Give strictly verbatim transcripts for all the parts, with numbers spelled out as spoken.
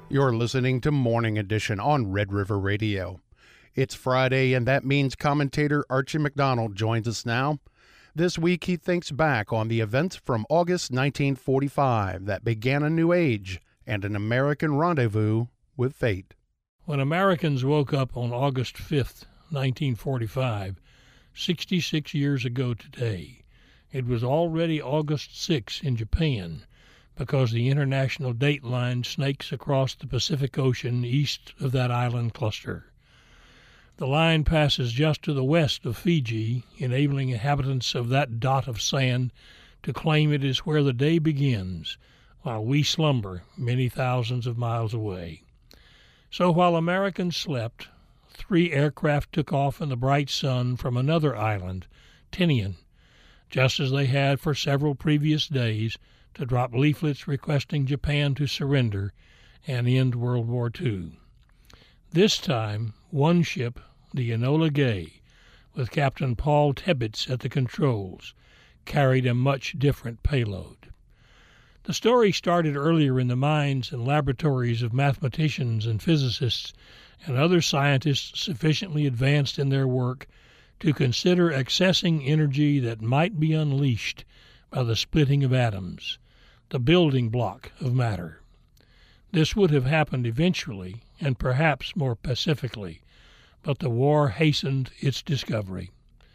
You're listening to Morning Edition on Red River Radio. It's Friday, and that means commentator Archie McDonald joins us now. This week, he thinks back on the events from August nineteen forty-five that began a new age and an American rendezvous with fate. When Americans woke up on August fifth, nineteen forty-five, sixty-six years ago today, it was already August sixth in Japan, because the international date line snakes across the Pacific Ocean east of that island cluster. The line passes just to the west of Fiji, enabling inhabitants of that dot of sand to claim it is where the day begins, while we slumber many thousands of miles away. So while Americans slept, three aircraft took off in the bright sun from another island, Tinian, just as they had for several previous days, to drop leaflets requesting Japan to surrender and end World War Two. This time, one ship, the Enola Gay, with Captain Paul Tebbets at the controls, carried a much different payload. The story started earlier in the minds and laboratories of mathematicians and physicists and other scientists sufficiently advanced in their work to consider accessing energy that might be unleashed by the splitting of atoms, the building block of matter. This would have happened eventually, and perhaps more pacifically, but the war hastened its discovery.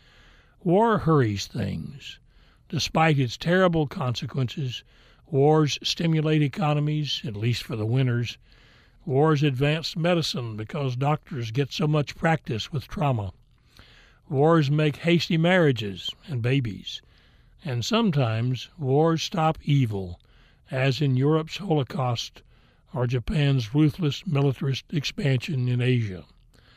War hurries things. Despite its terrible consequences, wars stimulate economies, at least for the winners. Wars advance medicine because doctors get so much practice with trauma. Wars make hasty marriages and babies. And sometimes wars stop evil, as in Europe's Holocaust or Japan's ruthless militarist expansion in Asia.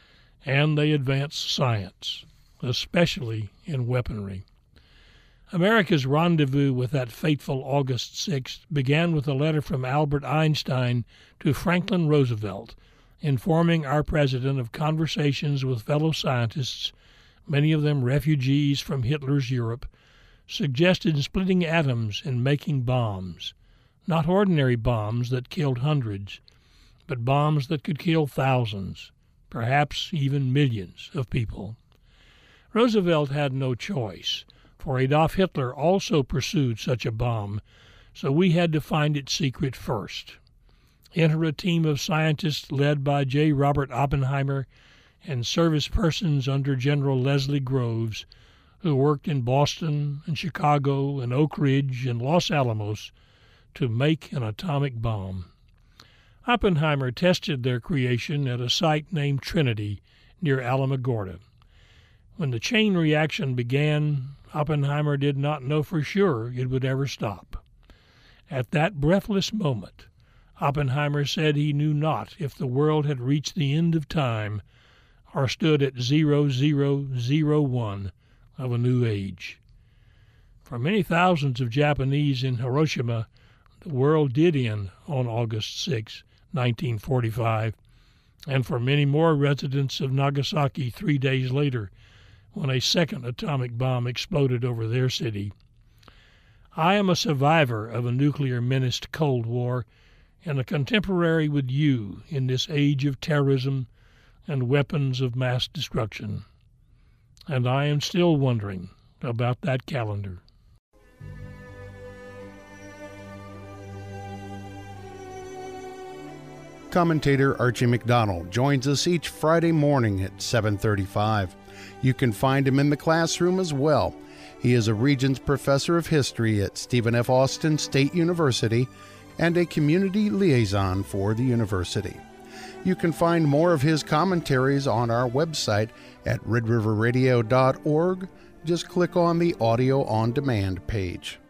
And they advance science, especially in weaponry. America's rendezvous with that fateful August sixth began with a letter from Albert Einstein to Franklin Roosevelt, informing our president of conversations with fellow scientists, many of them refugees from Hitler's Europe, suggested splitting atoms and making bombs, not ordinary bombs that killed hundreds, but bombs that could kill thousands, perhaps even millions of people. Roosevelt had no choice, for Adolf Hitler also pursued such a bomb, so we had to find its secret first. Enter a team of scientists led by J. Robert Oppenheimer and service persons under General Leslie Groves, who worked in Boston and Chicago and Oak Ridge and Los Alamos to make an atomic bomb. Oppenheimer tested their creation at a site named Trinity near Alamogordo. When the chain reaction began, Oppenheimer did not know for sure it would ever stop. At that breathless moment, Oppenheimer said he knew not if the world had reached the end of time or stood at zero zero zero one of a new age. For many thousands of Japanese in Hiroshima, the world did end on August sixth, nineteen forty-five, and for many more residents of Nagasaki three days later, when a second atomic bomb exploded over their city. I am a survivor of a nuclear-menaced Cold War and a contemporary with you in this age of terrorism and weapons of mass destruction. And I am still wondering about that calendar. Commentator Archie McDonald joins us each Friday morning at seven thirty-five. You can find him in the classroom as well. He is a Regents Professor of History at Stephen F. Austin State University and a community liaison for the university. You can find more of his commentaries on our website at red river radio dot org. Just click on the Audio on Demand page.